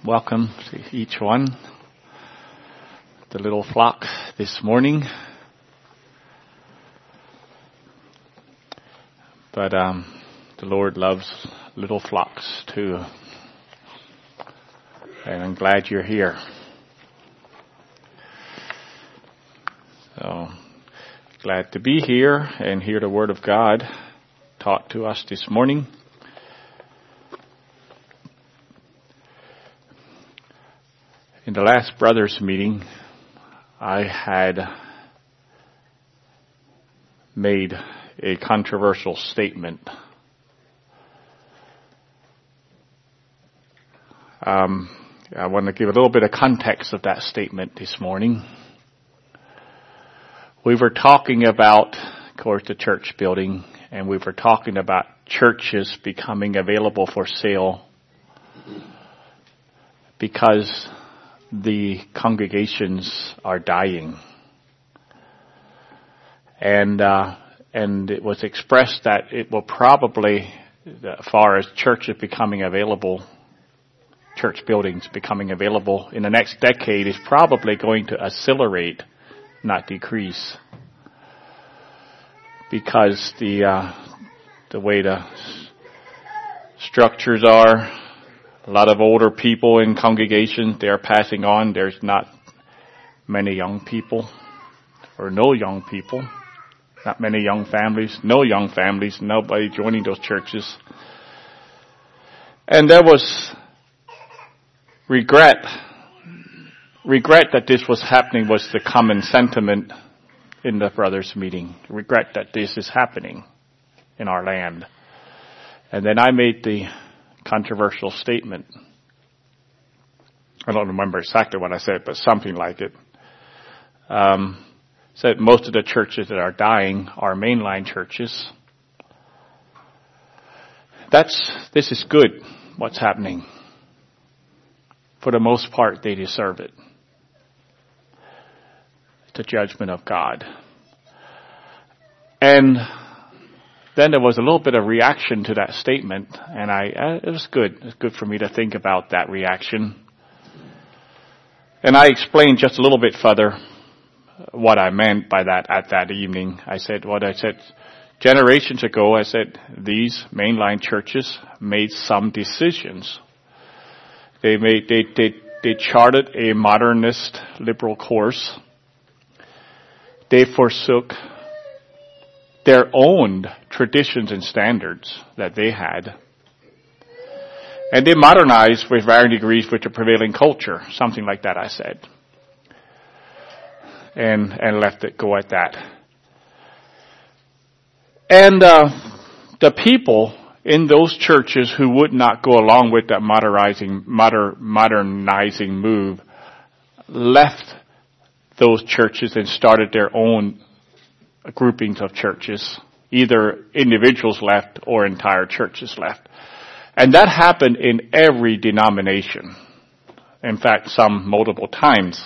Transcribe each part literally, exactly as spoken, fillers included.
Welcome to each one, the little flock this morning. But um, the Lord loves little flocks too. And I'm glad you're here. So, glad to be here and hear the Word of God taught to us this morning. In the last brothers meeting, I had made a controversial statement. Um, I want to give a little bit of context of that statement this morning. We were talking about, of course, the church building, and we were talking about churches becoming available for sale because the congregations are dying. And uh, and it was expressed that it will probably, as far as churches becoming available, church buildings becoming available in the next decade, is probably going to accelerate, not decrease. Because the uh, the way the structures are, a lot of older people in congregations, they're passing on. There's not many young people, or no young people. Not many young families, no young families, nobody joining those churches. And there was regret. Regret that this was happening was the common sentiment in the brothers' meeting. Regret that this is happening in our land. And then I made the controversial statement. I don't remember exactly what I said, but something like it. Um, said most of the churches that are dying are mainline churches. That's, this is good, what's happening. For the most part, they deserve it. It's a judgment of God. And then there was a little bit of reaction to that statement, and I, uh, it was good. It was good for me to think about that reaction. And I explained just a little bit further what I meant by that at that evening. I said, what I said generations ago, I said, these mainline churches made some decisions. They made, they, they, they charted a modernist liberal course. They forsook their own traditions and standards that they had. And they modernized with varying degrees with the prevailing culture. Something like that, I said. And, and left it go at that. And, uh, the people in those churches who would not go along with that modernizing, moder, modernizing move left those churches and started their own groupings of churches. Either individuals left or entire churches left. And that happened in every denomination. In fact, some multiple times.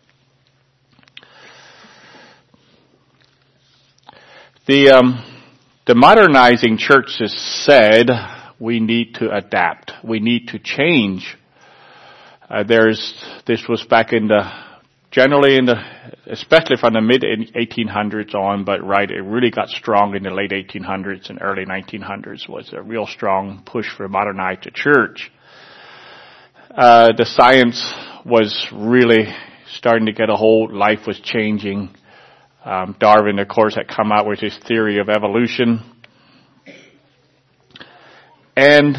The, um, the modernizing churches said we need to adapt. We need to change. Uh, there's, this was back in the, generally in the, especially from the mid eighteen hundreds on, but right, it really got strong in the late eighteen hundreds and early nineteen hundreds was a real strong push for modernize the church. Uh, the science was really starting to get a hold. Life was changing. Um, Darwin, of course, had come out with his theory of evolution. And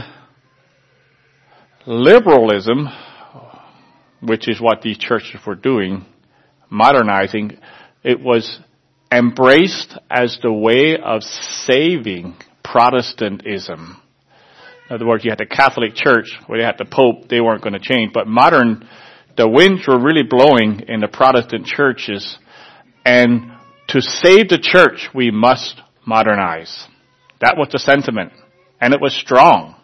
liberalism, which is what these churches were doing, modernizing, it was embraced as the way of saving Protestantism. In other words, you had the Catholic Church, where they had the Pope, they weren't going to change. But modern, the winds were really blowing in the Protestant churches, and to save the church, we must modernize. That was the sentiment, and it was strong.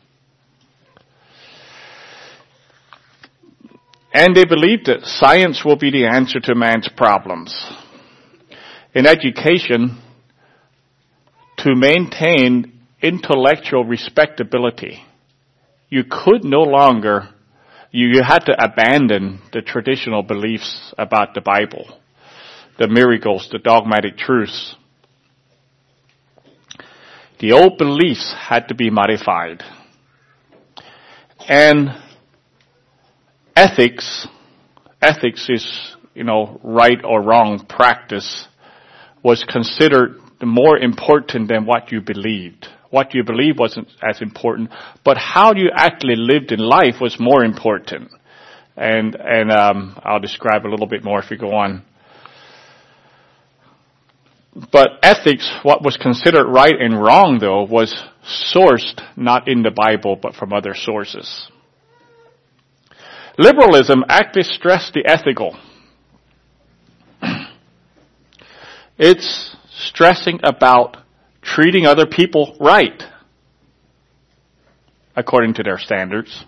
And they believed that science will be the answer to man's problems. In education, to maintain intellectual respectability, you could no longer You, you had to abandon the traditional beliefs about the Bible, the miracles, the dogmatic truths. The old beliefs had to be modified. And ethics, ethics is, you know, right or wrong practice, was considered more important than what you believed. What you believed wasn't as important, but how you actually lived in life was more important. And, and, um, I'll describe a little bit more if we go on. But ethics, what was considered right and wrong though, was sourced not in the Bible, but from other sources. Liberalism actually stressed the ethical. It's stressing about treating other people right, according to their standards.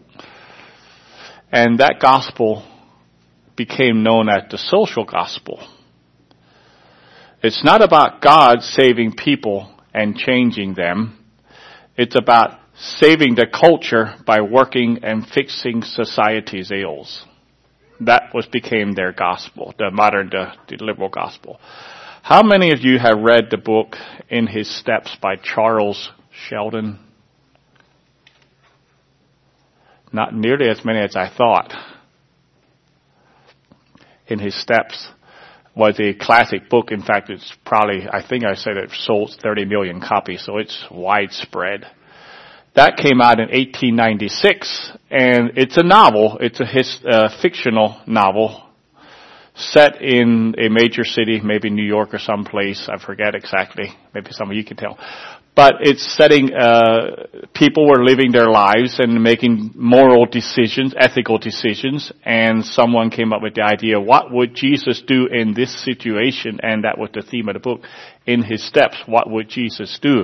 And that gospel became known as the social gospel. It's not about God saving people and changing them. It's about saving the culture by working and fixing society's ills. That was became their gospel, the modern, the, the liberal gospel. How many of you have read the book In His Steps by Charles Sheldon? Not nearly as many as I thought. In His Steps was a classic book. In fact, it's probably, I think I said it sold thirty million copies, so it's widespread. That came out in eighteen ninety-six, and it's a novel. It's a his, uh, fictional novel set in a major city, maybe New York or someplace. I forget exactly. Maybe some of you can tell. But it's setting, uh, people were living their lives and making moral decisions, ethical decisions, and someone came up with the idea, what would Jesus do in this situation? And that was the theme of the book. In His Steps, what would Jesus do?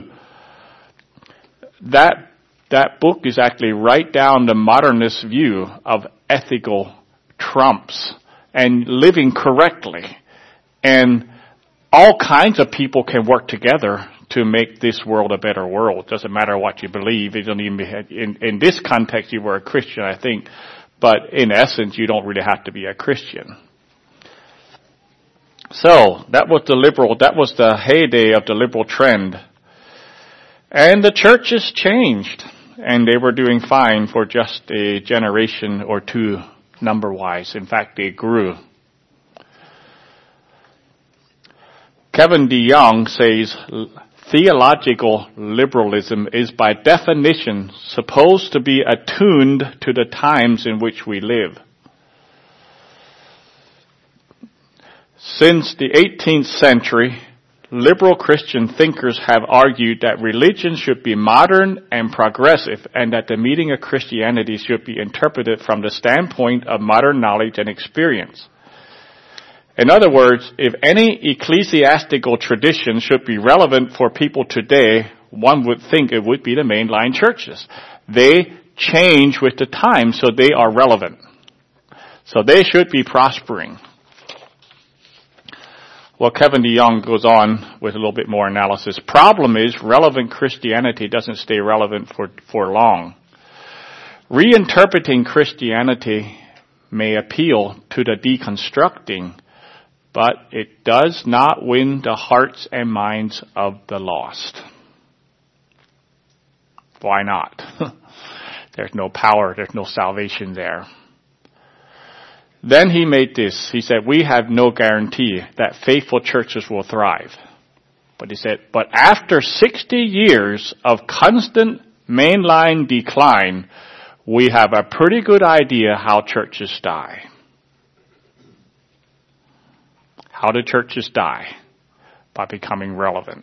That, that book is actually right down the modernist view of ethical trumps and living correctly. And all kinds of people can work together to make this world a better world. Doesn't matter what you believe. It doesn't even be, in, in this context, you were a Christian, I think. But in essence, you don't really have to be a Christian. So, that was the liberal, that was the heyday of the liberal trend. And the churches changed. And they were doing fine for just a generation or two, number-wise. In fact, they grew. Kevin DeYoung says, theological liberalism is by definition supposed to be attuned to the times in which we live. Since the eighteenth century, liberal Christian thinkers have argued that religion should be modern and progressive, and that the meaning of Christianity should be interpreted from the standpoint of modern knowledge and experience. In other words, if any ecclesiastical tradition should be relevant for people today, one would think it would be the mainline churches. They change with the times, so they are relevant. So they should be prospering. Well, Kevin DeYoung goes on with a little bit more analysis. Problem is, relevant Christianity doesn't stay relevant for, for long. Reinterpreting Christianity may appeal to the deconstructing, but it does not win the hearts and minds of the lost. Why not? There's no power, there's no salvation there. Then he made this. He said, we have no guarantee that faithful churches will thrive. But he said, but after sixty years of constant mainline decline, we have a pretty good idea how churches die. How do churches die? By becoming relevant.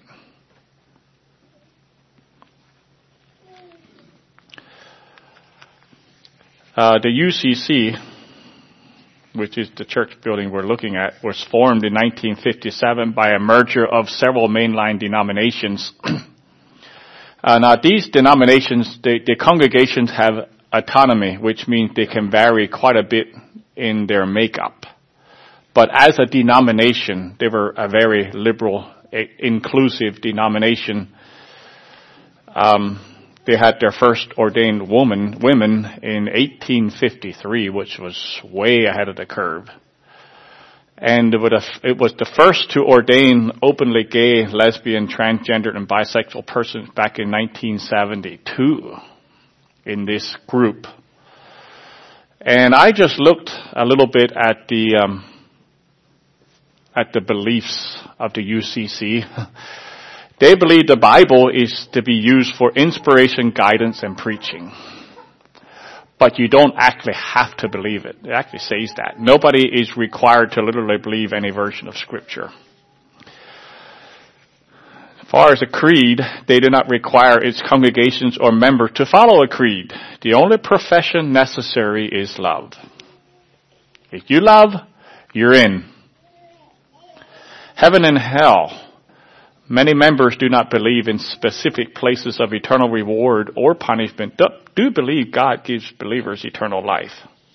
Uh, the U C C, which is the church building we're looking at, was formed in nineteen fifty-seven by a merger of several mainline denominations. uh, now, these denominations, they, the congregations have autonomy, which means they can vary quite a bit in their makeup. But as a denomination, they were a very liberal, inclusive denomination. Um, They had their first ordained woman, women in eighteen fifty-three, which was way ahead of the curve. And it was the first to ordain openly gay, lesbian, transgender, and bisexual persons back in nineteen seventy-two in this group. And I just looked a little bit at the um, at the beliefs of the U C C. They believe the Bible is to be used for inspiration, guidance, and preaching. But you don't actually have to believe it. It actually says that. Nobody is required to literally believe any version of Scripture. As far as a creed, they do not require its congregations or members to follow a creed. The only profession necessary is love. If you love, you're in. Heaven and hell. Many members do not believe in specific places of eternal reward or punishment, do, do believe God gives believers eternal life.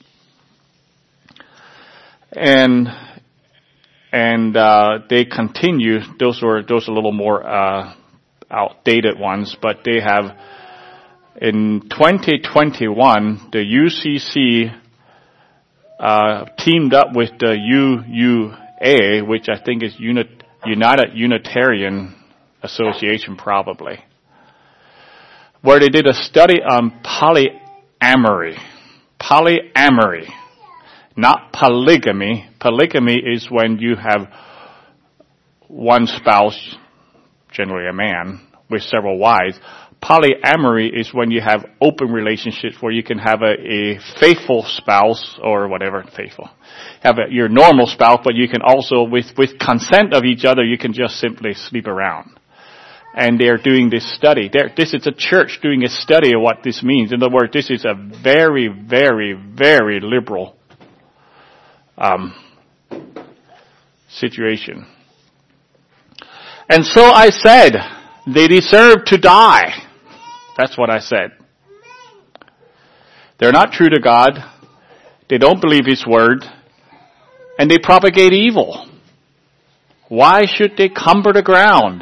And and uh, they continue, those were those are a little more uh, outdated ones, but they have, in twenty twenty-one, the U C C uh, teamed up with the U U A, which I think is Unit United Unitarian Association probably, where they did a study on polyamory. Polyamory. Not polygamy. Polygamy is when you have one spouse, generally a man, with several wives. Polyamory is when you have open relationships where you can have a, a faithful spouse or whatever, faithful. Have a, your normal spouse, but you can also, with, with consent of each other, you can just simply sleep around. And they're doing this study. They're, this is a church doing a study of what this means. In other words, this is a very, very, very liberal um, situation. And so I said, they deserve to die. That's what I said. They're not true to God. They don't believe His word. And they propagate evil. Why should they cumber the ground?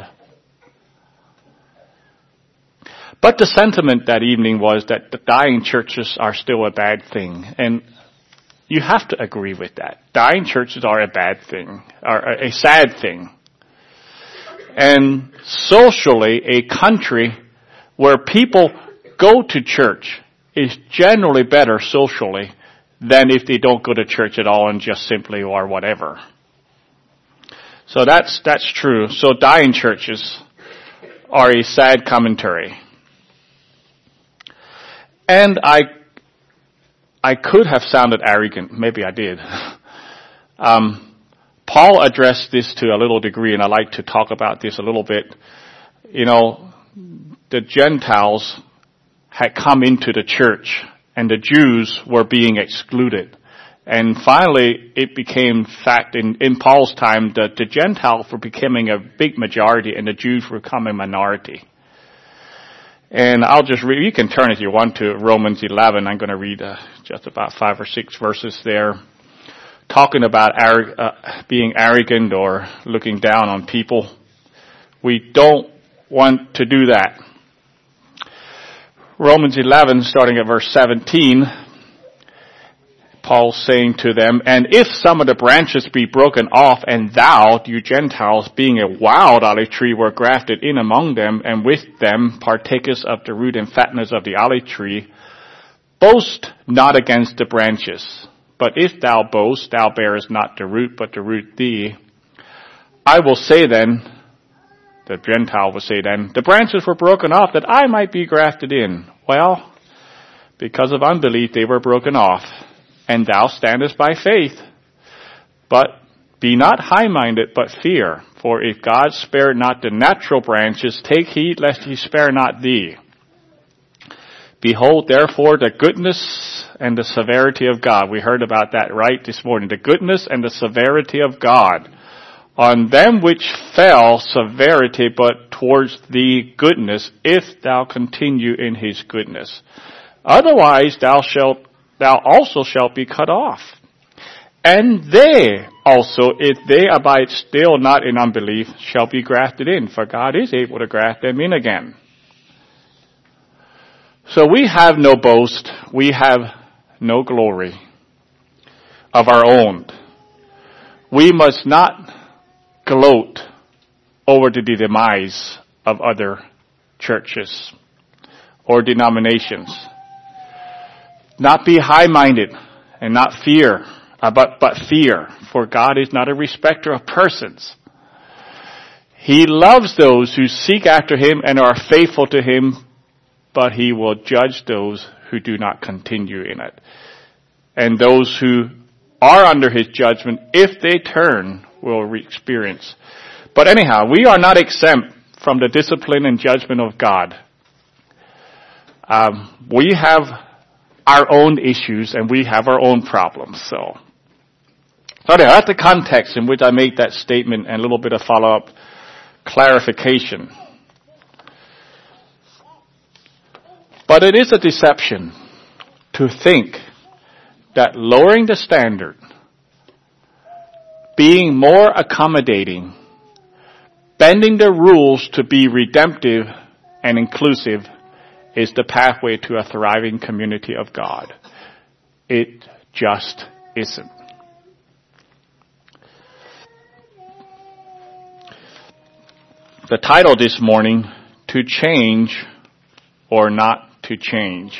But the sentiment that evening was that the dying churches are still a bad thing. And you have to agree with that. Dying churches are a bad thing, are a sad thing. And socially, a country where people go to church is generally better socially than if they don't go to church at all and just simply or whatever. So that's that's true. So dying churches are a sad commentary. And I I could have sounded arrogant. Maybe I did. Um, Paul addressed this to a little degree, and I like to talk about this a little bit. You know, the Gentiles had come into the church, and the Jews were being excluded. And finally, it became fact in, in Paul's time that the Gentiles were becoming a big majority, and the Jews were becoming a minority. And I'll just read, you can turn if you want to Romans eleven. I'm going to read uh, just about five or six verses there, talking about arro- uh, being arrogant or looking down on people. We don't want to do that. Romans eleven, starting at verse seventeen, Paul's saying to them, "And if some of the branches be broken off, and thou, you Gentiles, being a wild olive tree, were grafted in among them, and with them partakest of the root and fatness of the olive tree, boast not against the branches. But if thou boast, thou bearest not the root, but the root thee. I will say then," the Gentile will say then, "the branches were broken off that I might be grafted in." Well, because of unbelief they were broken off. "And thou standest by faith. But be not high-minded, but fear. For if God spared not the natural branches, take heed lest He spare not thee. Behold, therefore, the goodness and the severity of God." We heard about that right this morning. The goodness and the severity of God. "On them which fell severity, but towards thee goodness, if thou continue in His goodness. Otherwise thou shalt thou also shalt be cut off. And they also, if they abide still not in unbelief, shall be grafted in, for God is able to graft them in again." So we have no boast, we have no glory of our own. We must not gloat over the demise of other churches or denominations. Not be high-minded and not fear, uh, but, but fear, for God is not a respecter of persons. He loves those who seek after him and are faithful to him, but he will judge those who do not continue in it. And those who are under his judgment, if they turn, will experience. But anyhow, we are not exempt from the discipline and judgment of God. Um, we have our own issues and we have our own problems. So, so there, that's the context in which I made that statement and a little bit of follow-up clarification. But it is a deception to think that lowering the standard, being more accommodating, bending the rules to be redemptive and inclusive is the pathway to a thriving community of God. It just isn't. The title this morning, To Change or Not to Change.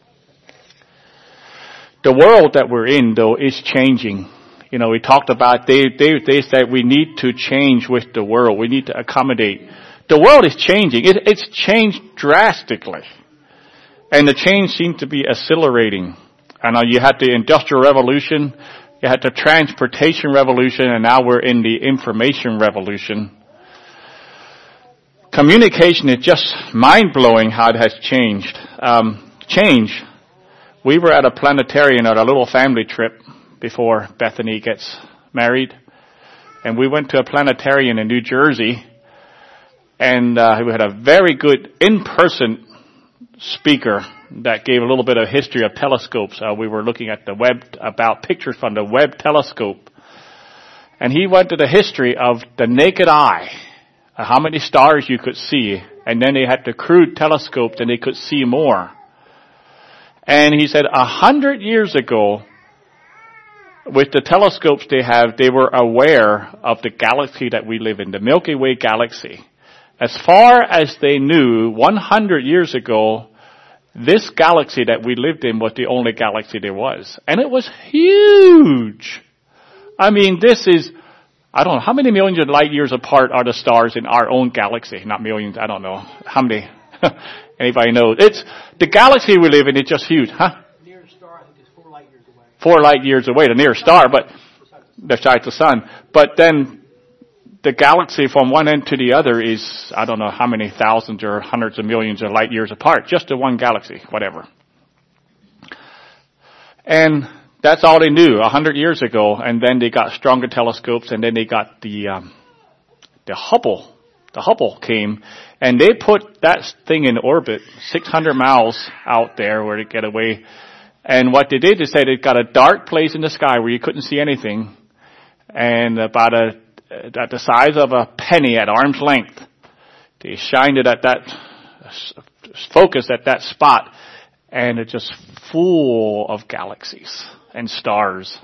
The world that we're in, though, is changing. You know, we talked about, they, they, they said we need to change with the world. We need to accommodate. The world is changing. It, it's changed drastically. And the change seems to be accelerating. I know you had the Industrial Revolution, you had the Transportation Revolution, and now we're in the Information Revolution. Communication is just mind-blowing how it has changed. Um, change. We were at a planetarium at a little family trip before Bethany gets married. And we went to a planetarium in New Jersey. And uh, we had a very good in-person speaker that gave a little bit of history of telescopes. Uh, we were looking at the Webb, about pictures from the Webb telescope. And he went to the history of the naked eye, uh, how many stars you could see. And then they had the crude telescopes and they could see more. And he said a hundred years ago, with the telescopes they have, they were aware of the galaxy that we live in, the Milky Way galaxy. As far as they knew, one hundred years ago, this galaxy that we lived in was the only galaxy there was. And it was huge. I mean, this is, I don't know, how many millions of light years apart are the stars in our own galaxy? Not millions, I don't know. How many? Anybody knows? It's, the galaxy we live in is just huge, huh? The nearest star, I think, is four light years away. Four light years away, the nearest star, but, besides the sun. But then, the galaxy from one end to the other is, I don't know how many thousands or hundreds of millions of light years apart. Just the one galaxy, whatever. And that's all they knew a hundred years ago. And then they got stronger telescopes, and then they got the um, the Hubble. The Hubble came, and they put that thing in orbit, six hundred miles out there where to get away. And what they did is say they got a dark place in the sky where you couldn't see anything, and about a at the size of a penny at arm's length. They shined it at that, focus at that spot, and it's just full of galaxies and stars.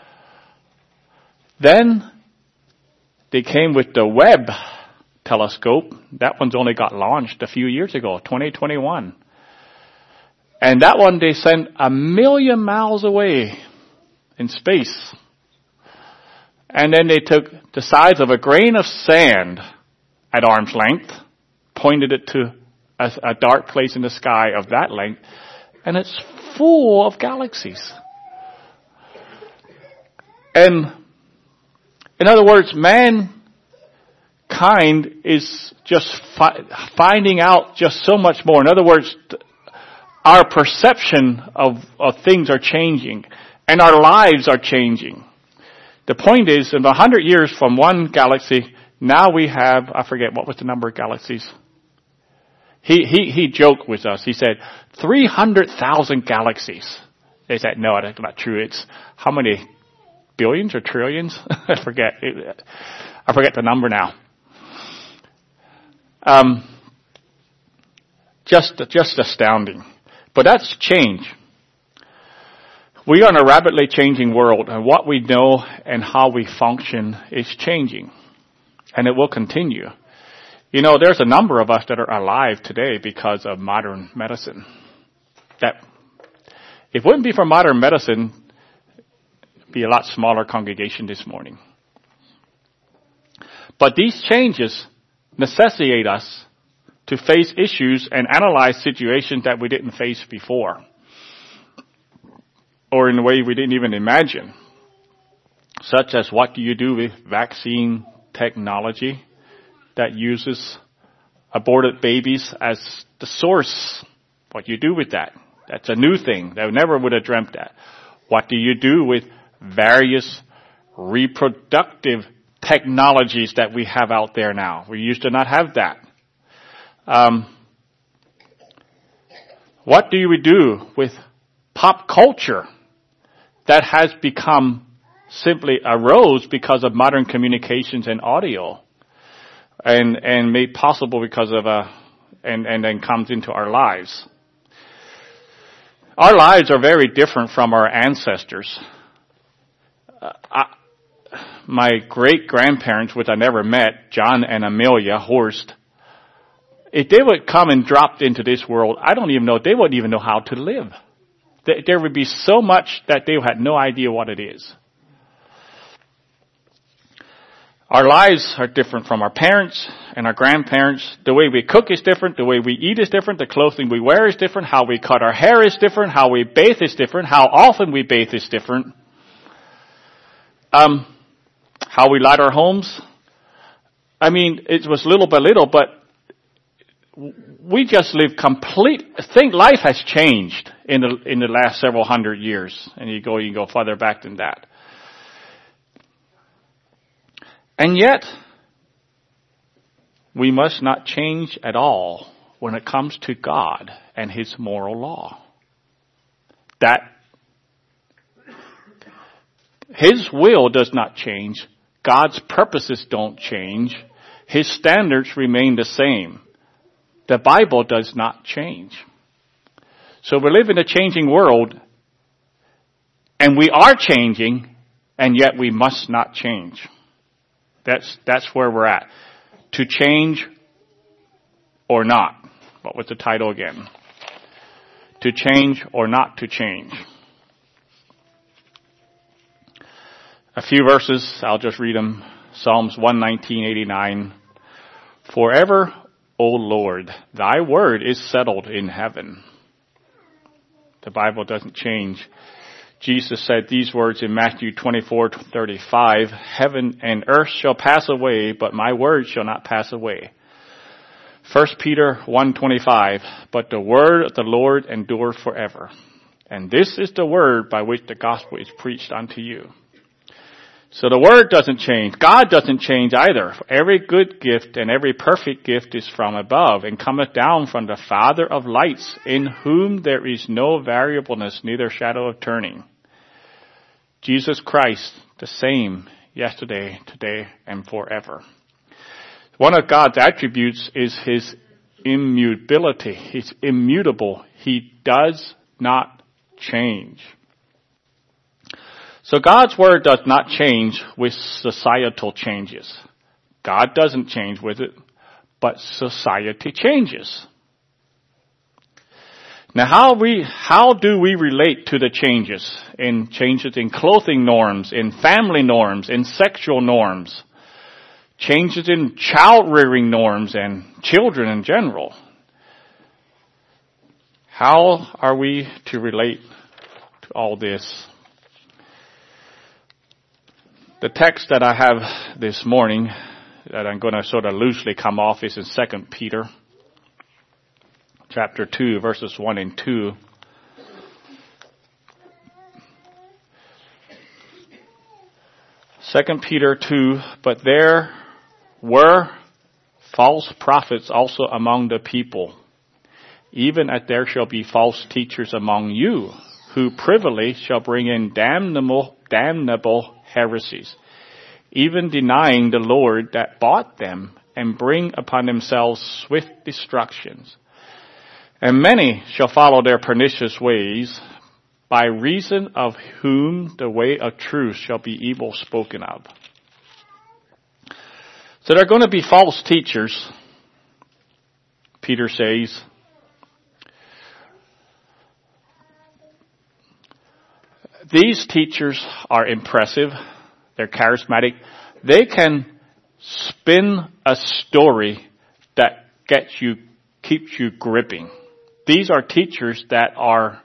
Then they came with the Webb telescope. That one's only got launched a few years ago, twenty twenty-one. And that one they sent a million miles away in space. And then they took the size of a grain of sand at arm's length, pointed it to a, a dark place in the sky of that length, and it's full of galaxies. And in other words, mankind is just fi- finding out just so much more. In other words, our perception of, of things are changing, and our lives are changing. The point is, in a hundred years from one galaxy, now we have, I forget, what was the number of galaxies? He, he, he joked with us. He said, three hundred thousand galaxies. They said, no, that's not true. It's how many billions or trillions? I forget. I forget the number now. Um, just, just astounding. But that's change. We are in a rapidly changing world, and what we know and how we function is changing. And it will continue. You know, there's a number of us that are alive today because of modern medicine. That, if it wouldn't be for modern medicine, it'd be a lot smaller congregation this morning. But these changes necessitate us to face issues and analyze situations that we didn't face before, or in a way we didn't even imagine, such as what do you do with vaccine technology that uses aborted babies as the source? What do you do with that? That's a new thing. They never would have dreamt that. What do you do with various reproductive technologies that we have out there now? We used to not have that. Um, what do we do with pop culture that has become simply arose because of modern communications and audio, and and made possible because of a and and then comes into our lives? Our lives are very different from our ancestors. Uh, I, my great grandparents, which I never met, John and Amelia Horst, if they would come and dropped into this world, I don't even know, they wouldn't even know how to live. There would be so much that they had no idea what it is. Our lives are different from our parents and our grandparents. The way we cook is different. The way we eat is different. The clothing we wear is different. How we cut our hair is different. How we bathe is different. How often we bathe is different. Um, how we light our homes. I mean, it was little by little, but we just live complete. I think life has changed in the in the last several hundred years, and you go you can go farther back than that. And yet, we must not change at all when it comes to God and His moral law. That His will does not change. God's purposes don't change. His standards remain the same. The Bible does not change. So we live in a changing world, and we are changing, and yet we must not change. That's that's where we're at. To change or not. What was the title again? To change or not to change. A few verses, I'll just read them. Psalms one nineteen, eighty-nine. Forever, O Lord, thy word is settled in heaven. The Bible doesn't change. Jesus said these words in Matthew twenty-four, thirty-five, heaven and earth shall pass away, but my word shall not pass away. First Peter one twenty-five, but the word of the Lord endureth forever. And this is the word by which the gospel is preached unto you. So the word doesn't change. God doesn't change either. Every good gift and every perfect gift is from above and cometh down from the Father of lights, in whom there is no variableness, neither shadow of turning. Jesus Christ, the same yesterday, today, and forever. One of God's attributes is His immutability. He's immutable. He does not change. So God's word does not change with societal changes. God doesn't change with it, but society changes. Now how we, how do we relate to the changes? In changes in clothing norms, in family norms, in sexual norms, changes in child rearing norms and children in general. How are we to relate to all this? The text that I have this morning that I'm going to sort of loosely come off is in Second Peter chapter two, verses one and two. Second Peter two, but there were false prophets also among the people, even as there shall be false teachers among you, who privily shall bring in damnable, damnable heresies, even denying the Lord that bought them, and bring upon themselves swift destructions. And many shall follow their pernicious ways, by reason of whom the way of truth shall be evil spoken of. So there are going to be false teachers, Peter says. These teachers are impressive. They're charismatic. They can spin a story that gets you, keeps you gripping. These are teachers that are,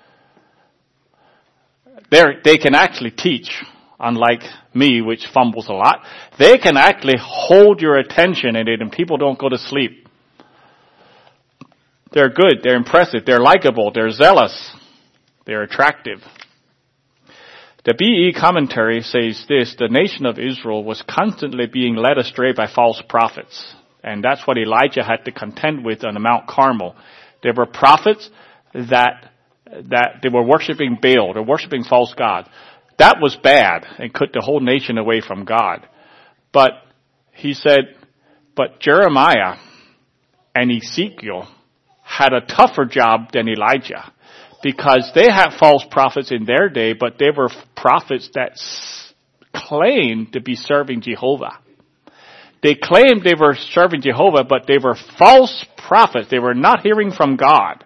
they're, they can actually teach, unlike me, which fumbles a lot. They can actually hold your attention in it, and people don't go to sleep. They're good. They're impressive. They're likable. They're zealous. They're attractive. The B E commentary says this: the nation of Israel was constantly being led astray by false prophets. And that's what Elijah had to contend with on the Mount Carmel. There were prophets that, that they were worshiping Baal. They're worshiping false gods. That was bad and put the whole nation away from God. But he said, but Jeremiah and Ezekiel had a tougher job than Elijah, because they had false prophets in their day, but they were prophets that s- claimed to be serving Jehovah. They claimed they were serving Jehovah, but they were false prophets. They were not hearing from God.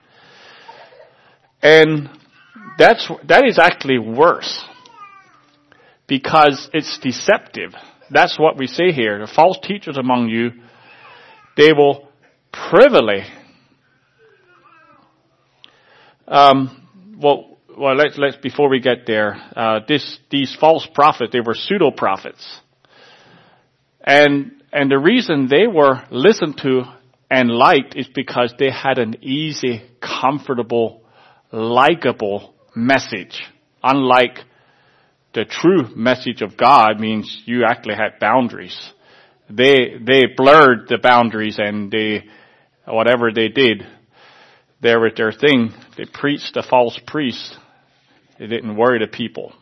And that's, that is actually worse, because it's deceptive. That's what we say here. The false teachers among you, they will privily Um, well, well, let's, let's, before we get there, uh, this, these false prophets, they were pseudo prophets. And, and the reason they were listened to and liked is because they had an easy, comfortable, likable message. Unlike the true message of God means you actually had boundaries. They, they blurred the boundaries, and they, whatever they did, there was their thing. They preached a false priest. They didn't worry the people.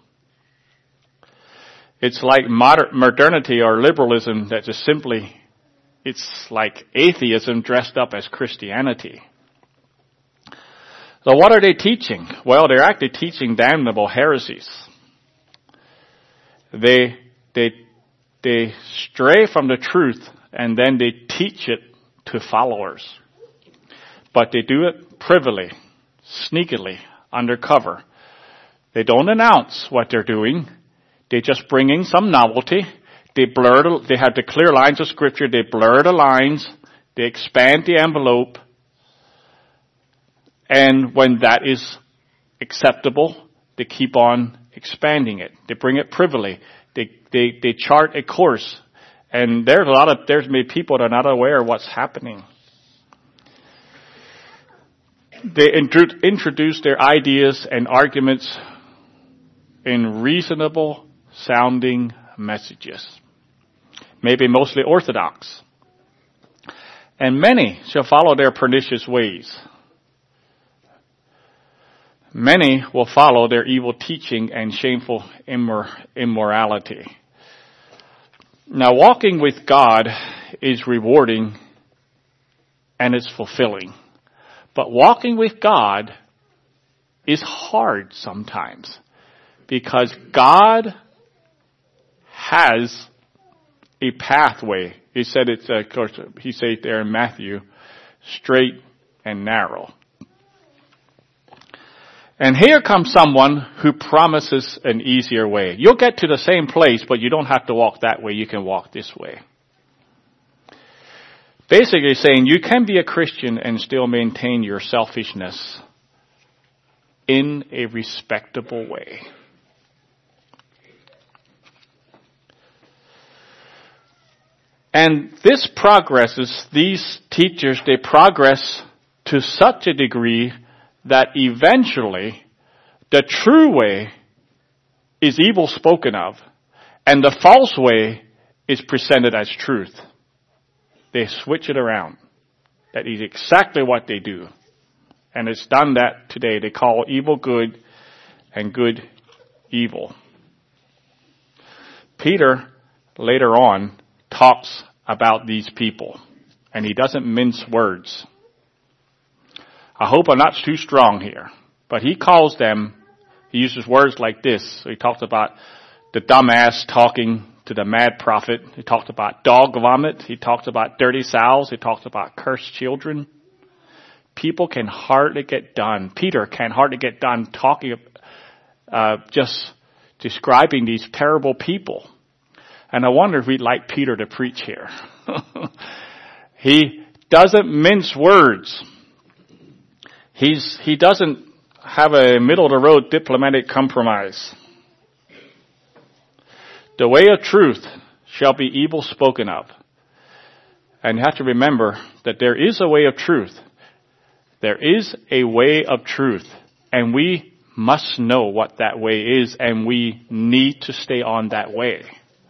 It's like modern modernity or liberalism that just simply, it's like atheism dressed up as Christianity. So what are they teaching? Well, they're actually teaching damnable heresies. They, they, they stray from the truth, and then they teach it to followers. But they do it privily, sneakily, undercover. They don't announce what they're doing. They just bring in some novelty. They blur the, they have the clear lines of Scripture. They blur the lines. They expand the envelope. And when that is acceptable, they keep on expanding it. They bring it privily. They, they, they chart a course. And there's a lot of, there's many people that are not aware of what's happening. They introduce their ideas and arguments in reasonable sounding messages, maybe mostly orthodox. And many shall follow their pernicious ways. Many will follow their evil teaching and shameful immor- immorality. Now, walking with God is rewarding and it's fulfilling. But walking with God is hard sometimes, because God has a pathway. He said it's, uh, of course, he said there in Matthew, straight and narrow. And here comes someone who promises an easier way. You'll get to the same place, but you don't have to walk that way. You can walk this way. Basically saying you can be a Christian and still maintain your selfishness in a respectable way. And this progresses, these teachers, they progress to such a degree that eventually the true way is evil spoken of, and the false way is presented as truth. They switch it around. That is exactly what they do. And it's done that today. They call evil good and good evil. Peter later on talks about these people, and he doesn't mince words. I hope I'm not too strong here. But he calls them, he uses words like this. So he talks about the dumbass talking to the mad prophet. He talks about dog vomit. He talks about dirty sows. He talks about cursed children. People can hardly get done. Peter can hardly get done talking, uh, just describing these terrible people. And I wonder if we'd like Peter to preach here. He doesn't mince words. He's, he doesn't have a middle of the road diplomatic compromise. The way of truth shall be evil spoken of. And you have to remember that there is a way of truth. There is a way of truth. And we must know what that way is, and we need to stay on that way.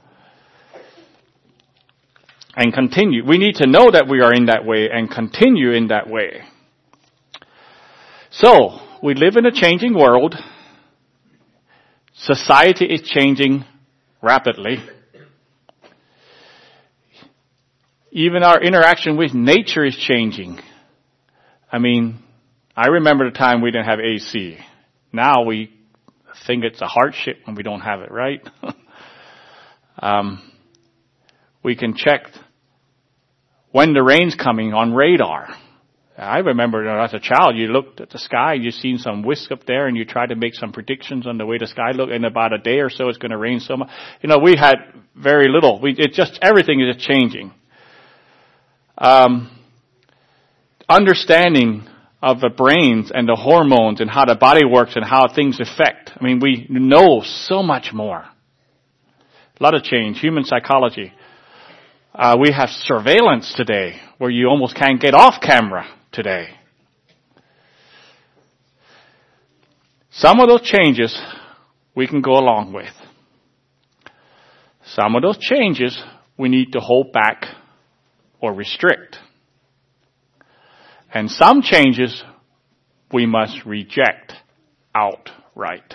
And continue. We need to know that we are in that way and continue in that way. So, we live in a changing world. Society is changing rapidly. Even our interaction with nature is changing. I mean, I remember the time we didn't have A C. Now we think it's a hardship when we don't have it, right? um, we can check when the rain's coming on radar. I remember as a child, you looked at the sky, you seen some whisk up there, and you tried to make some predictions on the way the sky looked. In about a day or so, it's going to rain so much. You know, we had very little. We it just everything is changing. Um, understanding of the brains and the hormones and how the body works and how things affect. I mean, we know so much more. A lot of change. Human psychology. Uh, we have surveillance today where you almost can't get off camera today. Some of those changes we can go along with. Some of those changes we need to hold back or restrict. And some changes we must reject outright.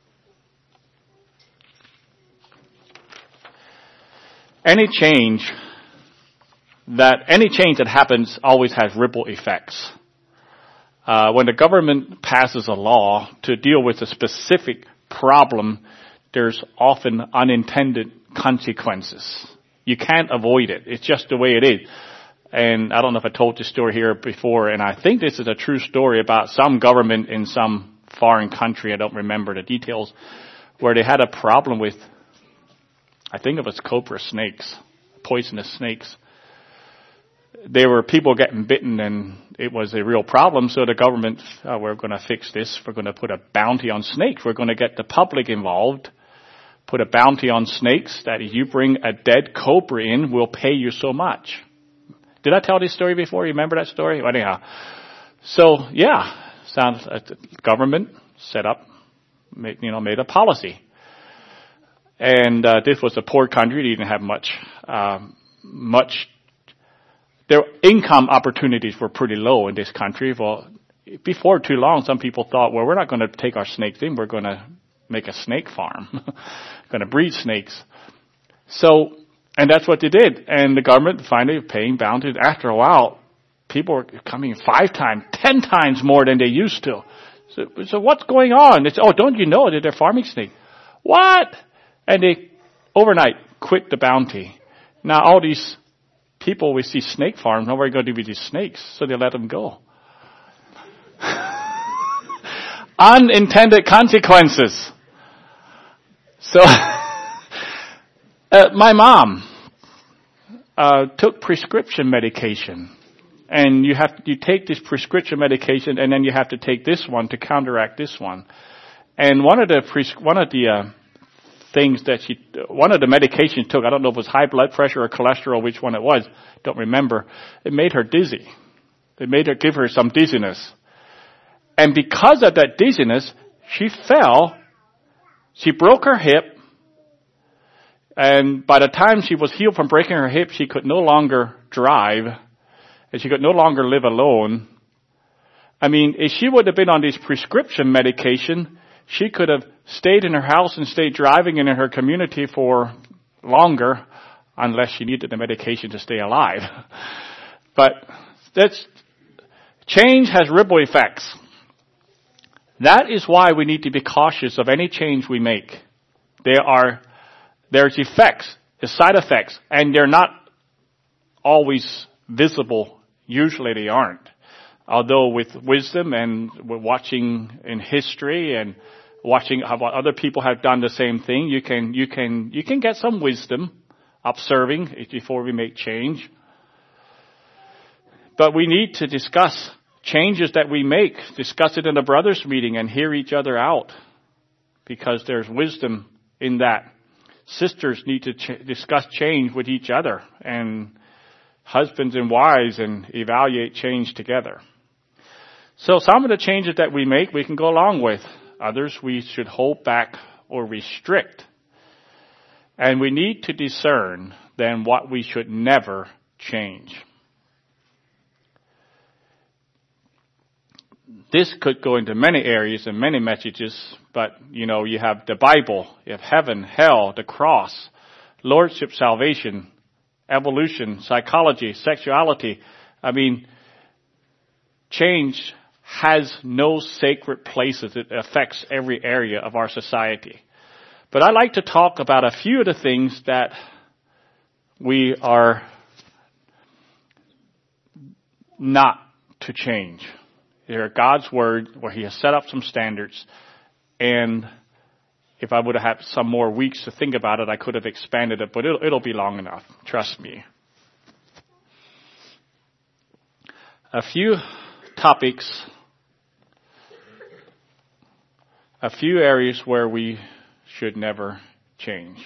Any change that any change that happens always has ripple effects. Uh, when the government passes a law to deal with a specific problem, there's often unintended consequences. You can't avoid it. It's just the way it is. And I don't know if I told this story here before, and I think this is a true story about some government in some foreign country, I don't remember the details, where they had a problem with, I think it was cobra snakes, poisonous snakes. There were people getting bitten, and it was a real problem. So the government, oh, we're going to fix this. We're going to put a bounty on snakes. We're going to get the public involved. Put a bounty on snakes that if you bring a dead cobra in, we'll pay you so much. Did I tell this story before? You remember that story? Well, anyhow. So, yeah, sounds, uh, government set up, made, you know, made a policy. And uh, this was a poor country. They didn't have much, um, much. Their income opportunities were pretty low in this country. Well, before too long, some people thought, well, we're not going to take our snakes in. We're going to make a snake farm, going to breed snakes. So, and that's what they did. And the government finally paying bounties. After a while, people were coming five times, ten times more than they used to. So, so what's going on? It's, oh, don't you know that they're farming snakes? What? And they overnight quit the bounty. Now all these people we see snake farms, nobody going to do with these snakes, so they let them go. Unintended consequences. So, uh, my mom uh, took prescription medication, and you have you take this prescription medication, and then you have to take this one to counteract this one. And one of the pres- one of the uh, things that she, one of the medications she took, I don't know if it was high blood pressure or cholesterol, which one it was, don't remember. It made her dizzy. It made her give her some dizziness. And because of that dizziness, she fell, she broke her hip, and by the time she was healed from breaking her hip, she could no longer drive, and she could no longer live alone. I mean, if she would have been on this prescription medication, she could have stayed in her house and stayed driving in her community for longer, unless she needed the medication to stay alive. But that's Change has ripple effects. That is why we need to be cautious of any change we make. There are, there's effects, the side effects, and they're not always visible. Usually they aren't. Although with wisdom and we're watching in history and watching how other people have done the same thing, you can, you can, you can get some wisdom observing before we make change. But we need to discuss changes that we make, discuss it in a brothers meeting and hear each other out, because there's wisdom in that. Sisters need to ch- discuss change with each other, and husbands and wives, and evaluate change together. So some of the changes that we make, we can go along with. Others we should hold back or restrict. And we need to discern then what we should never change. This could go into many areas and many messages, but, you know, you have the Bible, you have heaven, hell, the cross, lordship, salvation, evolution, psychology, sexuality. I mean, change has no sacred places. It affects every area of our society. But I'd like to talk about a few of the things that we are not to change. They're God's Word, where He has set up some standards, and if I would have had some more weeks to think about it, I could have expanded it, but it'll, it'll be long enough. Trust me. A few topics, a few areas where we should never change.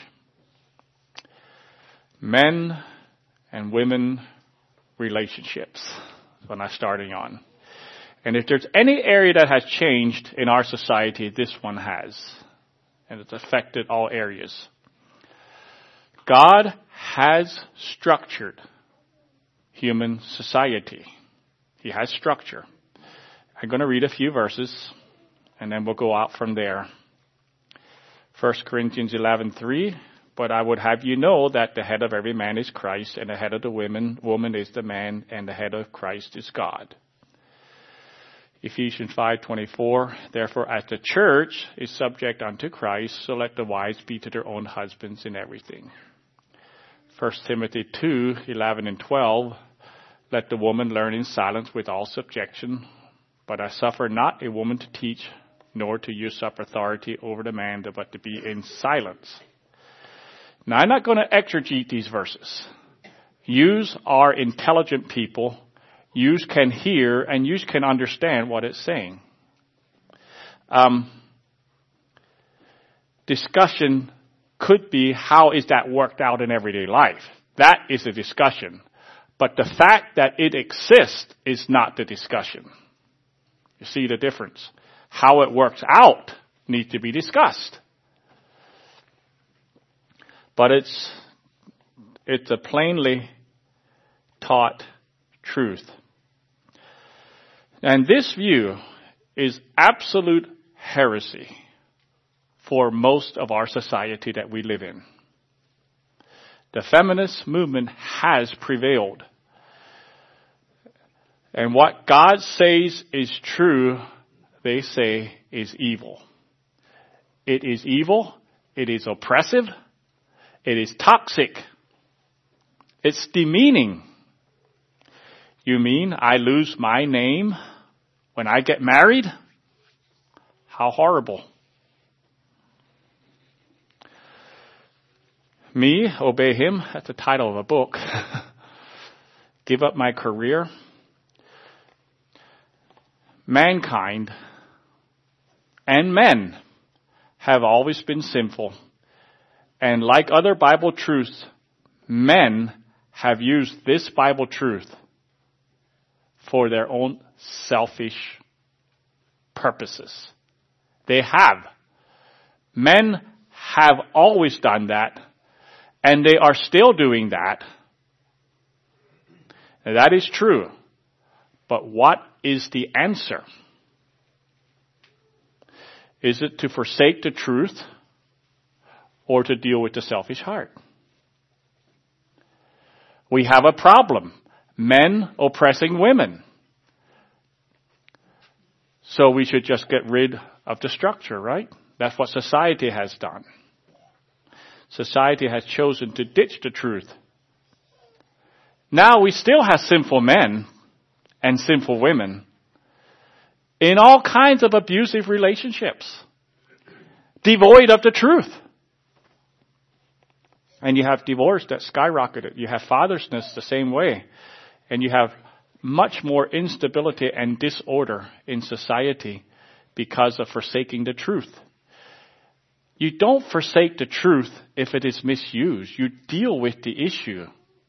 Men and women relationships, that's what I'm starting on. And if there's any area that has changed in our society, this one has. And it's affected all areas. God has structured human society. He has structure. I'm going to read a few verses, and then we'll go out from there. First Corinthians eleven three. But I would have you know that the head of every man is Christ, and the head of the woman, woman is the man, and the head of Christ is God. Ephesians five twenty-four, therefore as the church is subject unto Christ, so let the wives be to their own husbands in everything. First Timothy two eleven and twelve, let the woman learn in silence with all subjection, but I suffer not a woman to teach, nor to usurp authority over the man, but to be in silence. Now I'm not going to exegete these verses. Yous are intelligent people. Yous can hear and yous can understand what it's saying. Um, discussion could be, how is that worked out in everyday life? That is a discussion. But the fact that it exists is not the discussion. You see the difference? How it works out needs to be discussed. But it's, it's a plainly taught truth. And this view is absolute heresy for most of our society that we live in. The feminist movement has prevailed. And what God says is true, they say is evil. It is evil. It is oppressive. It is toxic. It's demeaning. You mean I lose my name when I get married? How horrible. Me, obey him, that's the title of a book. Give up my career. Mankind and men have always been sinful. And like other Bible truths, men have used this Bible truth for their own selfish purposes. They have. Men have always done that, and they are still doing that. And that is true. But what is the answer? Is it to forsake the truth or to deal with the selfish heart? We have a problem. Men oppressing women. So we should just get rid of the structure, right? That's what society has done. Society has chosen to ditch the truth. Now we still have sinful men and sinful women in all kinds of abusive relationships, devoid of the truth. And you have divorce that skyrocketed. You have fatherlessness the same way. And you have much more instability and disorder in society because of forsaking the truth. You don't forsake the truth if it is misused. You deal with the issue.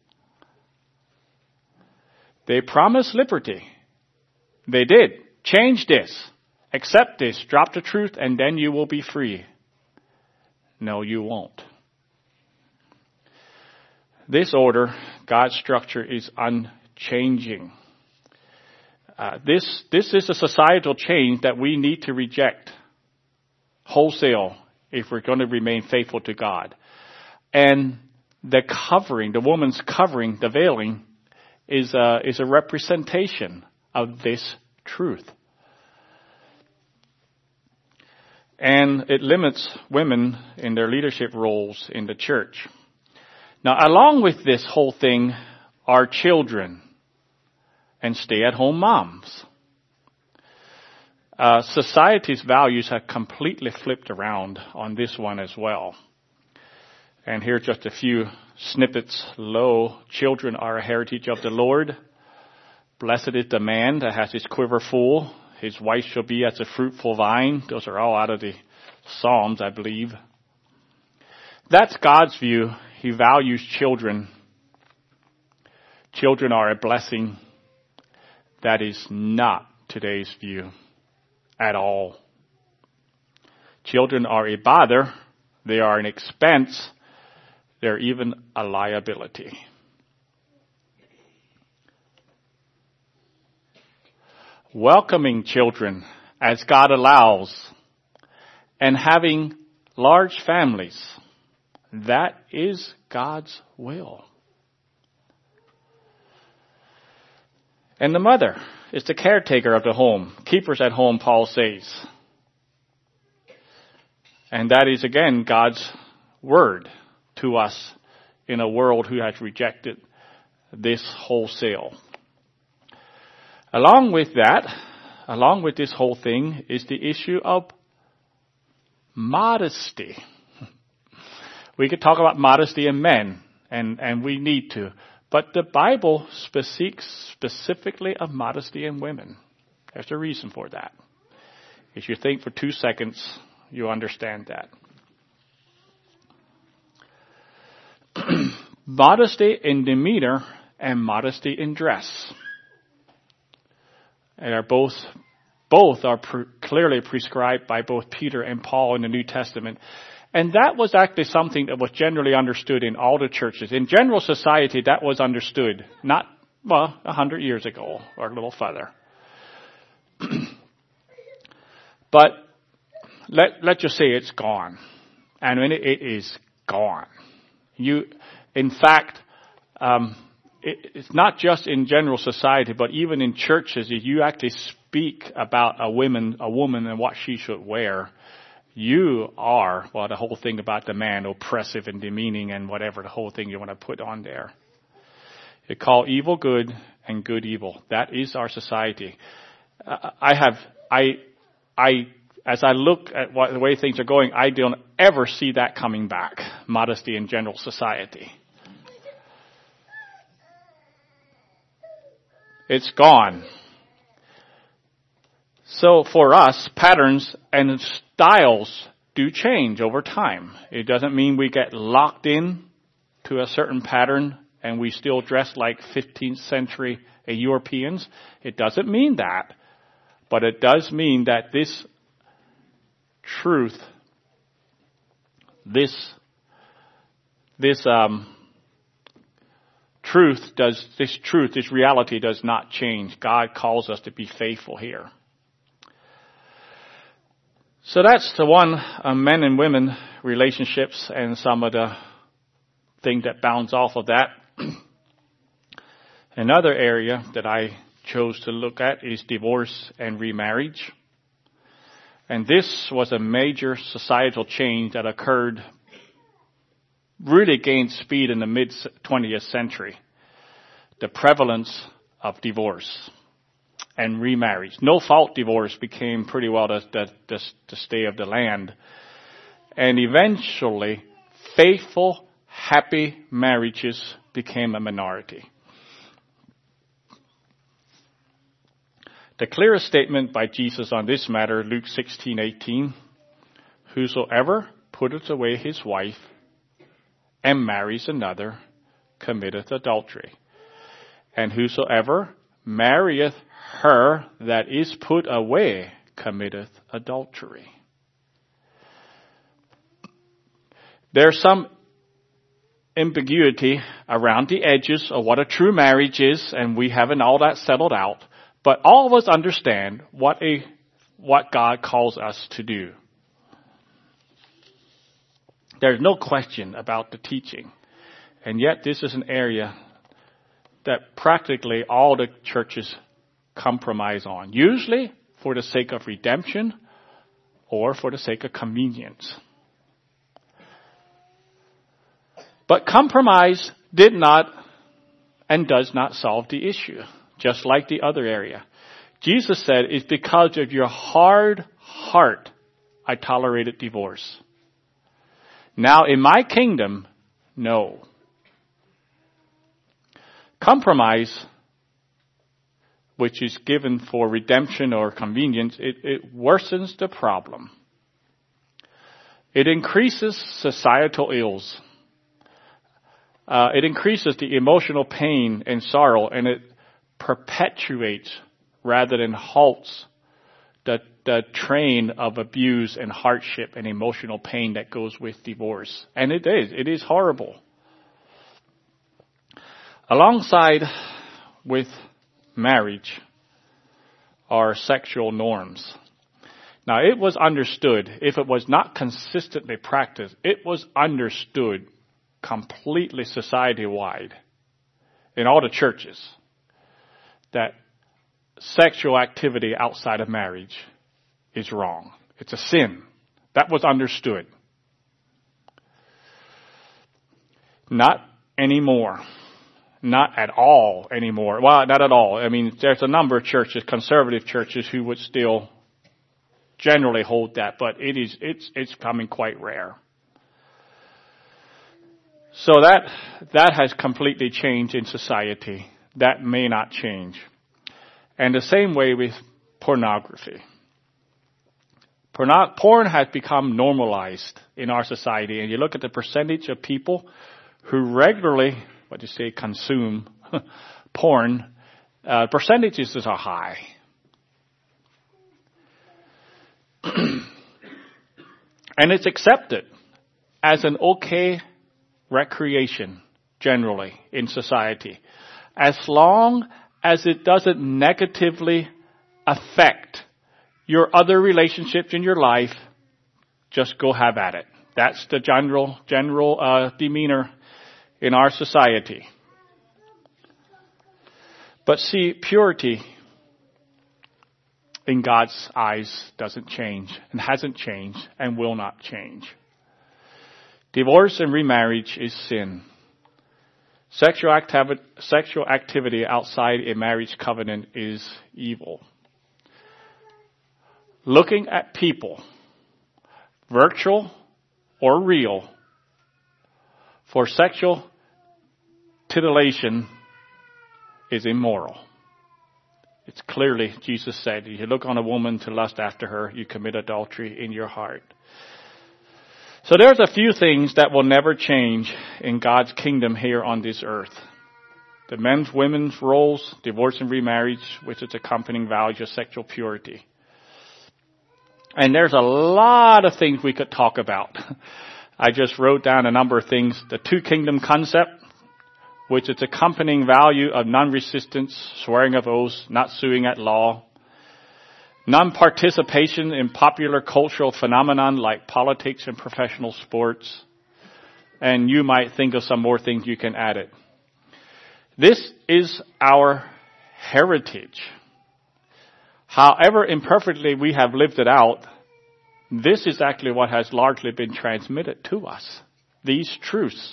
They promised liberty. They did. Change this. Accept this. Drop the truth and then you will be free. No, you won't. This order, God's structure, is unchanging. Uh, this, this is a societal change that we need to reject wholesale if we're going to remain faithful to God. And the covering, the woman's covering, the veiling, is a, is a representation of this truth. And it limits women in their leadership roles in the church. Now, along with this whole thing are children and stay-at-home moms. Uh, society's values have completely flipped around on this one as well. And here are just a few snippets. Lo, children are a heritage of the Lord. Blessed is the man that has his quiver full. His wife shall be as a fruitful vine. Those are all out of the Psalms, I believe. That's God's view. He values children. Children are a blessing. That is not today's view at all. Children are a bother. They are an expense. They're even a liability. Welcoming children as God allows and having large families, that is God's will. And the mother is the caretaker of the home. Keepers at home, Paul says. And that is, again, God's word to us in a world who has rejected this wholesale. Along with that, along with this whole thing, is the issue of modesty. We could talk about modesty in men, and, and we need to. But the Bible speaks specifically of modesty in women. There's a reason for that. If you think for two seconds, you understand that. Modesty in demeanor and modesty in dress. They are both, both are pre- clearly prescribed by both Peter and Paul in the New Testament. And that was actually something that was generally understood in all the churches. In general society, that was understood, not, well, a hundred years ago or a little further. But let, let's just say it's gone. And when it, it is gone. You, in fact, um, it, it's not just in general society, but even in churches, if you actually speak about a woman, a woman and what she should wear, you are, well, the whole thing about the man, oppressive and demeaning and whatever, the whole thing you want to put on there. You call evil good and good evil. That is our society. Uh, I have, I, I, as I look at what, the way things are going, I don't ever see that coming back. Modesty in general society. It's gone. So for us, patterns and styles do change over time. It doesn't mean we get locked in to a certain pattern and we still dress like fifteenth century Europeans. It doesn't mean that. But it does mean that this truth, this, this, um, truth does, this truth, this reality does not change. God calls us to be faithful here. So that's the one, uh, men and women relationships and some of the things that bounce off of that. Another area that I chose to look at is divorce and remarriage. And this was a major societal change that occurred, really gained speed in the mid-twentieth century. The prevalence of divorce and remarriage. No-fault divorce became pretty well the, the, the, the stay of the land. And eventually, faithful, happy marriages became a minority. The clearest statement by Jesus on this matter, Luke sixteen eighteen, whosoever putteth away his wife and marries another committeth adultery. And whosoever marrieth her that is put away committeth adultery. There's some ambiguity around the edges of what a true marriage is, and we haven't all that settled out. But all of us understand what a what God calls us to do. There's no question about the teaching. And yet this is an area that practically all the churches compromise on. Usually for the sake of redemption or for the sake of convenience. But compromise did not and does not solve the issue, just like the other area. Jesus said, it's because of your hard heart I tolerated divorce. Now in my kingdom, no. Compromise, which is given for redemption or convenience, it, it worsens the problem. It increases societal ills. Uh, it increases the emotional pain and sorrow, and it perpetuates rather than halts the, the train of abuse and hardship and emotional pain that goes with divorce. And it is. It is horrible. Alongside with marriage are sexual norms. Now, it was understood, if it was not consistently practiced, it was understood completely society-wide in all the churches that sexual activity outside of marriage is wrong. It's a sin. That was understood. Not anymore. Not at all anymore. Well, not at all. I mean, there's a number of churches, conservative churches, who would still generally hold that, but it is, it's, it's becoming quite rare. So that, that has completely changed in society. That may not change. And the same way with pornography. Porno- porn has become normalized in our society, and you look at the percentage of people who regularly, what do you say, consume porn, uh, percentages are high. And it's accepted as an okay recreation generally in society, as long as it doesn't negatively affect your other relationships in your life. Just go have at it. That's the general general uh, demeanor in our society. But see, purity in God's eyes doesn't change, and hasn't changed, and will not change. Divorce and remarriage is sin. Sexual activity, sexual activity outside a marriage covenant is evil. Looking at people, virtual or real, for sexual titillation is immoral. It's clearly, Jesus said, if you look on a woman to lust after her, you commit adultery in your heart. So there's a few things that will never change in God's kingdom here on this earth. The men's, women's roles, divorce and remarriage, which is accompanying values of sexual purity. And there's a lot of things we could talk about. I just wrote down a number of things. The two kingdom concept, which is accompanying value of non-resistance, swearing of oaths, not suing at law. Non-participation in popular cultural phenomenon like politics and professional sports. And you might think of some more things you can add it. This is our heritage. However imperfectly we have lived it out, this is actually what has largely been transmitted to us. These truths.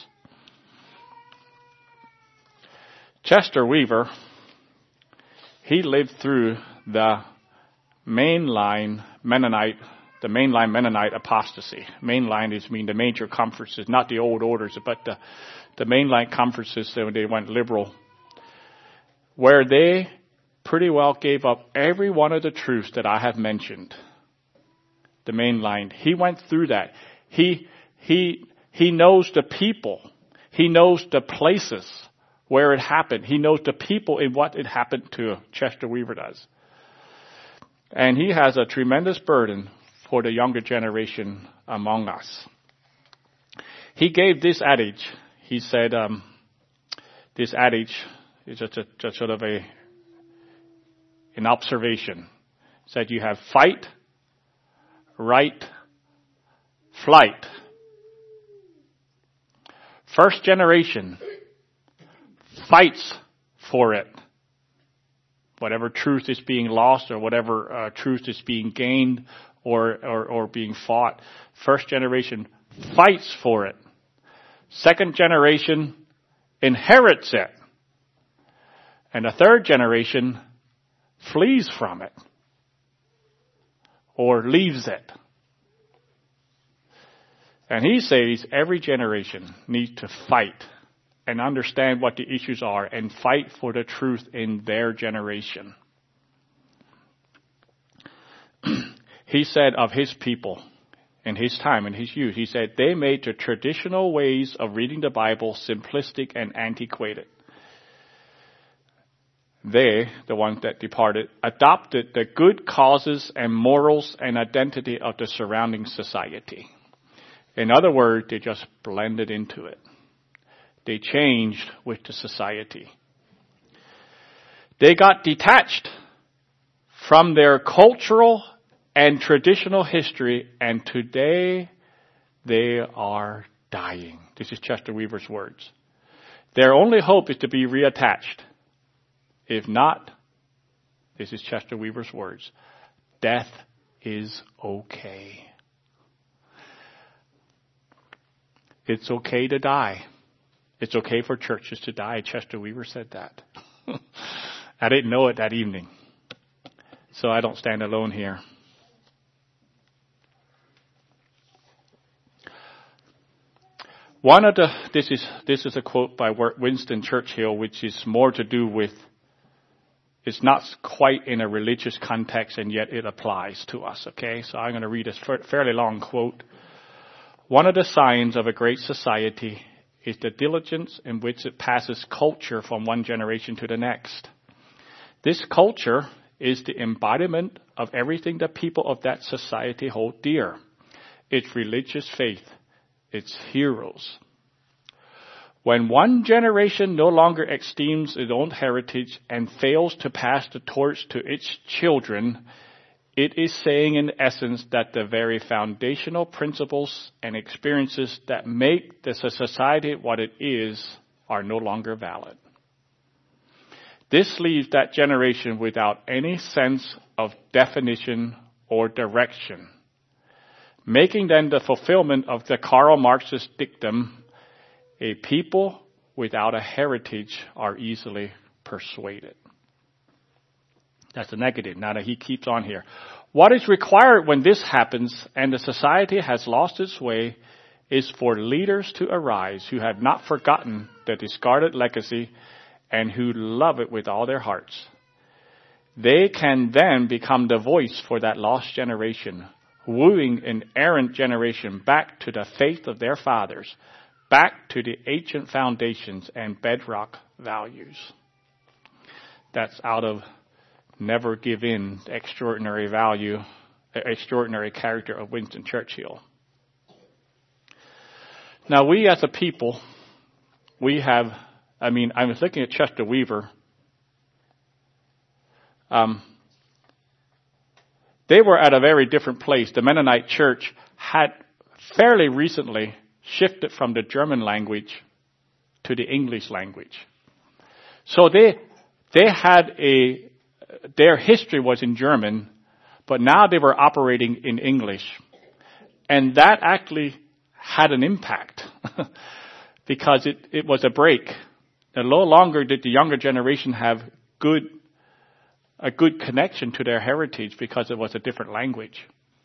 Chester Weaver, he lived through the mainline Mennonite, the mainline Mennonite apostasy. Mainline is mean the major conferences, not the old orders, but the, the mainline conferences when they went liberal, where they pretty well gave up every one of the truths that I have mentioned. The mainline. He went through that. He, he, he knows the people. He knows the places where it happened. He knows the people and what it happened to. Chester Weaver does. And he has a tremendous burden for the younger generation among us. He gave this adage. He said, um, this adage is just, a, just sort of a, an observation. He said you have fight, right, flight. First generation fights for it. Whatever truth is being lost or whatever uh, truth is being gained or, or, or being fought. First generation fights for it. Second generation inherits it. And the third generation flees from it or leaves it. And he says every generation needs to fight and understand what the issues are and fight for the truth in their generation. He said of his people in his time, in his youth, he said they made the traditional ways of reading the Bible simplistic and antiquated. They, the ones that departed, adopted the good causes and morals and identity of the surrounding society. In other words, they just blended into it. They changed with the society. They got detached from their cultural and traditional history, and today they are dying. This is Chester Weaver's words. Their only hope is to be reattached. If not, this is Chester Weaver's words, death is okay. It's okay to die. It's okay for churches to die. Chester Weaver said that. I didn't know it that evening. So I don't stand alone here. One of the, this is, this is a quote by Winston Churchill, which is more to do with, it's not quite in a religious context, and yet it applies to us, okay? So I'm going to read a fairly long quote. One of the signs of a great society is the diligence in which it passes culture from one generation to the next. This culture is the embodiment of everything the people of that society hold dear. Its religious faith, its heroes. When one generation no longer esteems its own heritage and fails to pass the torch to its children, it is saying in essence that the very foundational principles and experiences that make the society what it is are no longer valid. This leaves that generation without any sense of definition or direction, making then the fulfillment of the Karl Marxist dictum, a people without a heritage are easily persuaded. That's the negative. Now that he keeps on here. What is required when this happens and the society has lost its way is for leaders to arise who have not forgotten the discarded legacy and who love it with all their hearts. They can then become the voice for that lost generation, wooing an errant generation back to the faith of their fathers, back to the ancient foundations and bedrock values. That's out of Never Give In, the extraordinary value, extraordinary character of Winston Churchill. Now we as a people, we have, I mean, I was looking at Chester Weaver. Um, they were at a very different place. The Mennonite church had fairly recently shifted from the German language to the English language. So they, they had a, their history was in German, but now they were operating in English. And that actually had an impact because it, it was a break. And no longer did the younger generation have good a good connection to their heritage because it was a different language.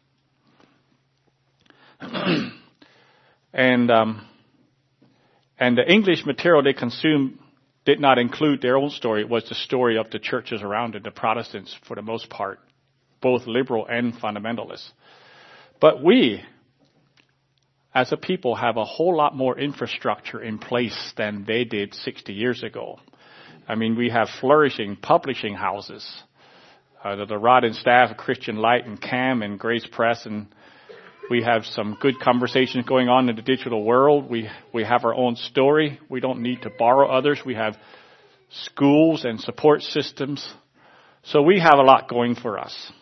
and um, and the English material they consumed did not include their own story. It was the story of the churches around it, the Protestants for the most part, both liberal and fundamentalists. But we, as a people, have a whole lot more infrastructure in place than they did sixty years ago. I mean, we have flourishing publishing houses. Uh, the, the Rod and Staff of Christian Light and C A M and Grace Press, and we have some good conversations going on in the digital world. We we have our own story. We don't need to borrow others. We have schools and support systems. So we have a lot going for us.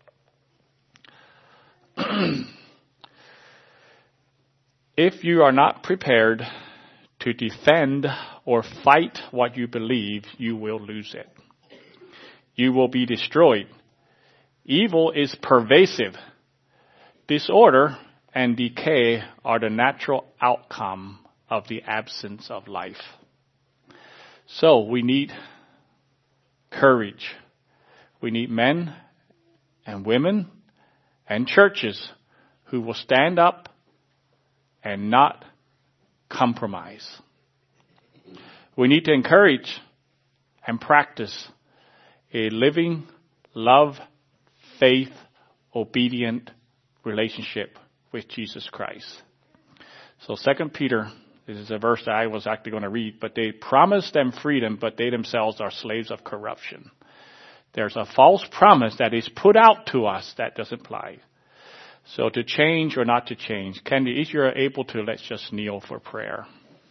If you are not prepared to defend or fight what you believe, you will lose it. You will be destroyed. Evil is pervasive. Disorder and decay are the natural outcome of the absence of life. So we need courage. We need men and women and churches who will stand up and not compromise. We need to encourage and practice a living, love, faith, obedient relationship with Jesus Christ. So Second Peter, this is a verse that I was actually going to read, but they promised them freedom, but they themselves are slaves of corruption. There's a false promise that is put out to us that doesn't apply. So to change or not to change. Candy, if you're able to, let's just kneel for prayer.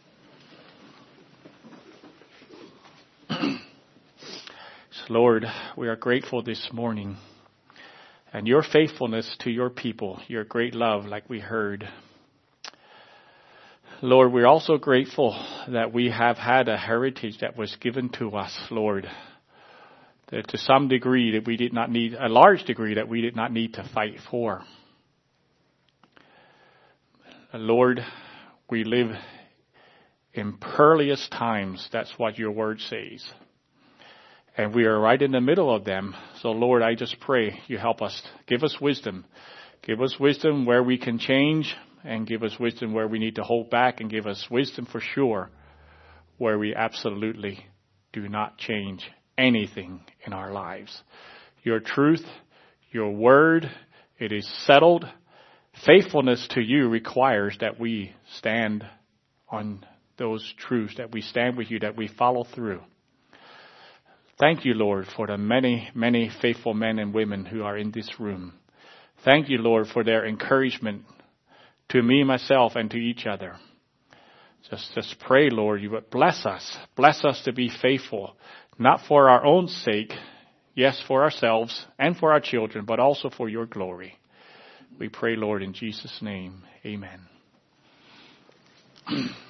Lord, we are grateful this morning. And your faithfulness to your people, your great love, like we heard. Lord, we're also grateful that we have had a heritage that was given to us, Lord. That to some degree that we did not need, a large degree that we did not need to fight for. Lord, we live in perilous times. That's what your word says. And we are right in the middle of them. So, Lord, I just pray you help us. Give us wisdom. Give us wisdom where we can change, and give us wisdom where we need to hold back, and give us wisdom for sure where we absolutely do not change anything in our lives. Your truth, your word, it is settled. Faithfulness to you requires that we stand on those truths, that we stand with you, that we follow through. Thank you, Lord, for the many, many faithful men and women who are in this room. Thank you, Lord, for their encouragement to me, myself, and to each other. Just, just pray, Lord, you would bless us. Bless us to be faithful, not for our own sake, yes, for ourselves and for our children, but also for your glory. We pray, Lord, in Jesus' name. Amen.